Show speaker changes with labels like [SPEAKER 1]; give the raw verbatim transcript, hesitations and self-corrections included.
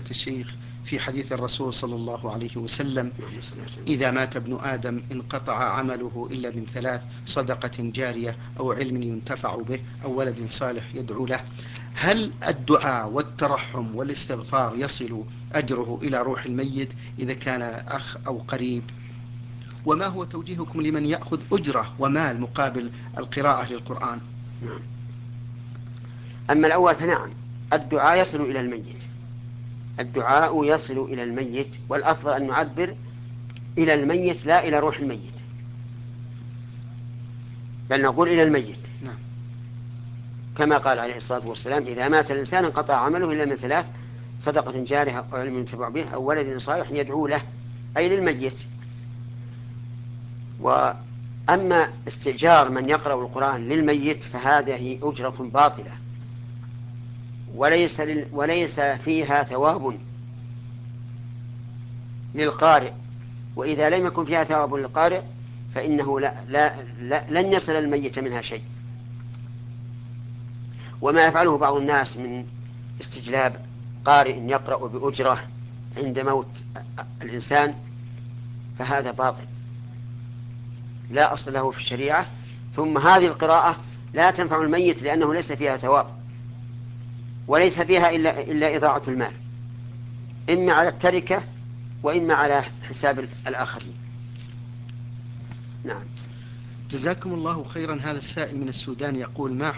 [SPEAKER 1] الشيخ في حديث الرسول صلى الله عليه وسلم: إذا مات ابن آدم انقطع عمله إلا من ثلاث: صدقة جارية، أو علم ينتفع به، أو ولد صالح يدعو له. هل الدعاء والترحم والاستغفار يصل أجره إلى روح الميت إذا كان أخ أو قريب؟ وما هو توجيهكم لمن يأخذ أجرة ومال مقابل القراءة للقرآن؟
[SPEAKER 2] نعم. أما الأول فنعم، الدعاء يصل إلى الميت، الدعاء يصل إلى الميت، والأفضل أن نعبر إلى الميت لا إلى روح الميت، بل نقول إلى الميت.
[SPEAKER 1] نعم.
[SPEAKER 2] كما قال عليه الصلاة والسلام: إذا مات الإنسان انقطع عمله إلا من ثلاث: صدقة جارية، أو علم ينتفع به، أو ولد صالح يدعو له، أي للميت. وأما استئجار من يقرأ القرآن للميت فهذه أجرة باطلة، وليس, لل... وليس فيها ثواب للقارئ، وإذا لم يكن فيها ثواب للقارئ فإنه لا لا لا لن يصل الميت منها شيء. وما يفعله بعض الناس من استجلاب قارئ يقرأ بأجرة عند موت الإنسان فهذا باطل لا أصل له في الشريعة. ثم هذه القراءة لا تنفع الميت لأنه ليس فيها ثواب، وليس فيها إلا, إلا إضاعة المال، إما على التركة وإما على حساب الآخرين. نعم.
[SPEAKER 1] جزاكم الله خيرا. هذا السائل من السودان يقول: ما